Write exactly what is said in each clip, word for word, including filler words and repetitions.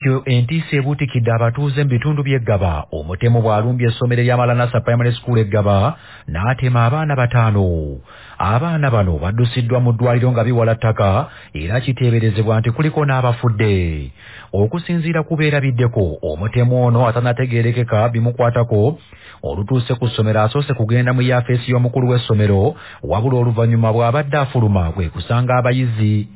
bw'etyo entiisa ebuutikidde abatuuze mu bitundu by'Eggaba. Omutemu bw'alumbye essomero lya Maranatha Primary School Eggaba n'atema abaana bataano. Abaana bano baddusiddwa mu ddwaliro nga biwala ttaka era kiteeberezebwa nti kuliko n'abafudde. Okusinziira ku beerabiddeko, omutemu ono atanategeerekeka bimukwatako olutuuse ku ssomero asoose kugenda mu yaafeesi y'omukulu w'essomero, wabula oluvannyuma bw'abadde afuluma kwe kusanga abayizi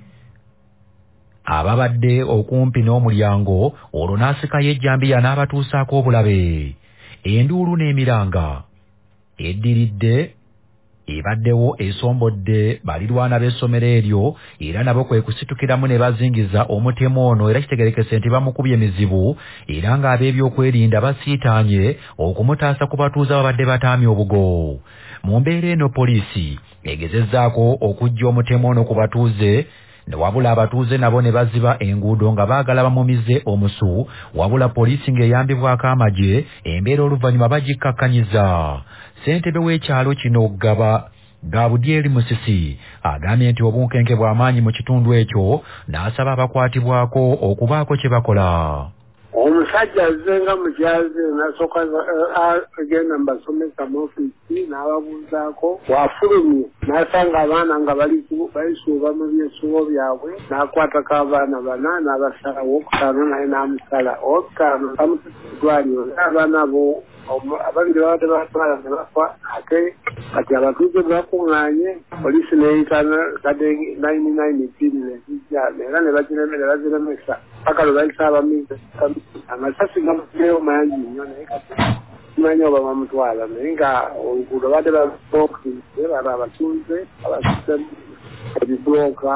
ababadde okumpi n'omulyango, olwo n'asikayo ejjambiya n'abatuusaako obulabe. Enduulu n'emiranga eddiridde ebaddewo esombodde balirwana b'essomero eryo era nabo kwe kusitukiramu ne bazingiza omutemu ono, era kitegerekese nti bamukubye emizibu era ng'ab'ebyokwerinda basiitaanye okumutaasa ku batuuze ababadde bataamye obugo. Mu mbeera eno poliisi egezezzaako okuggya omutemu ono ku batuuze, wabula abatuuze nabo ne baziba enguudo nga baagala bamumize omusu, wabula poliisi ng'eyambibwako amagye embeera oluvannyuma bagikkakkanyiza. Ssentebe w'ekyalo kino Ggaba Gabudyeri Musisi agambye nti obunkenke bw'amaanyi mu kitundu ekyo, n'asaba abakwatibwako okubaako kye bakola. Omusajja azze nga mukyaze n'asooka agenda mu basomesa mu ofiisi n'ababuuzaako, wafulumye n'asanga abaana nga balisuuba mu byesuubo byabwe, n'akwatako abaana bana n'abasala, owokutaano naye n'amusala, owokutaano bamutusa eddwaliro n'abaana bo ababiri babadde batwala ne bafa. Ate kati abatuuze bakuŋŋaanye, poliisi n'eyita kadde nine nine bbiri nezijja era ne baziremesa paka lwe bayisa abamize. Amasasi gamuteewo mangi nnyo naye kati simanyi oba bamutwala, naye nga oluguudo badde baokirize baba abatuuze abasisemu ebibulooka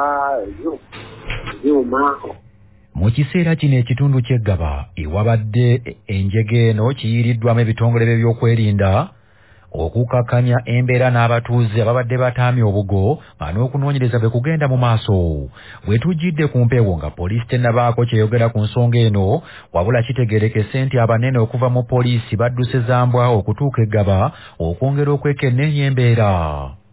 ebyuma. Mu kiseera kino ekitundu ky'Eggaba ewabadde enjege eno kiyiiriddwamu ebitongole by'ebyokwerinda okukakkanya embeera n'abatuuze ababadde bataamye obugo nga n'okunoonyereza bwe kugenda mu maaso. Bwe tujjidde ku mpeewo nga poliisi tennabaako kyeyogera ku nsonga eno, wabula kitegeerekese nti abanene okuva mu poliisi badduse Zambwa okutuuka Eggaba okwongera okwekenneenya embeera.